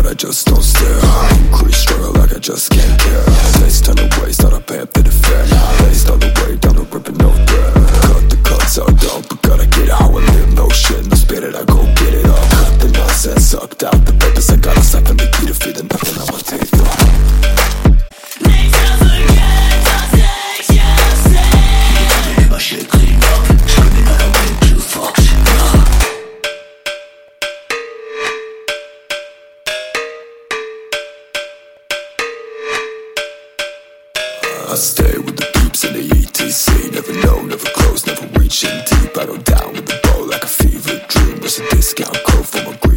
I just don't stare. Increase struggle like I just can't care. Taste turn away, start a pamp to the fair. Based all the way down the river, no threat. Cut the cuts out, dumb, but gotta get it how I live. No shit, no spirit, I go get it up. Cut the nonsense, sucked out the papers. I got a siphon the key to feed the nothing on my teeth. My shit clean up, screaming out I went too fucked. I stay with the peeps in the ETC. Never know, never close, never reaching deep. I go down with the bow like a fever dream. There's a discount code for my